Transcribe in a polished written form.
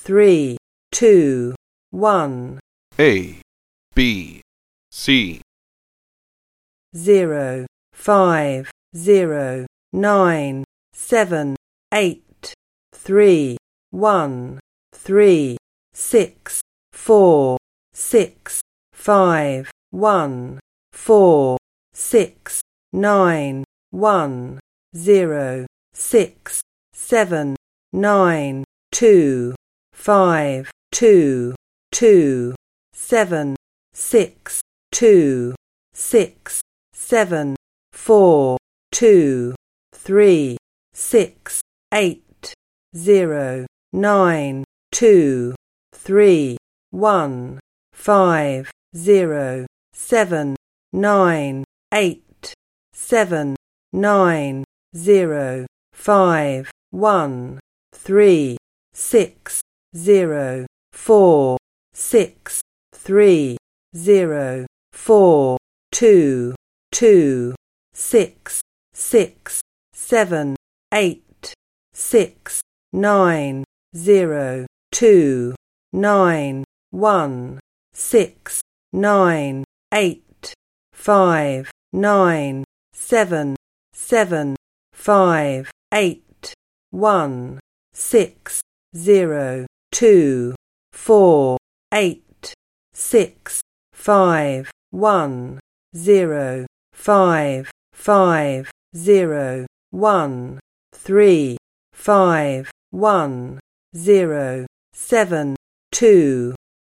3, 2, 1. A, B, C. 0, 5, 0, 9, 7, 8, 3, 1, 3, 6, 4, 6, 5, 1, 4, 6, 9, 1, 0, 6, 7, 9, 2, 5, 2, 2, 7, 6, 2, 6, 7, 4, 2, 3, 6, 8, 0, 9, 2, 3, 1, 5, 0, 7, 9, 8, 7, 9, 0, 5, 1, 3, 6, 0, 4, 6, 3, 0, 4, 2, 2, 6, 6, 7, 8, 6, 9, 0, 2, 9, 1, 6, 9, 8, 5, 9, 7, 7, 5, 8, 1, 6, 0, 2, 4, 8, 6, 5, 1, 0, 5, 5, 0, 1, 3, 5, 1, 0, 7, 2,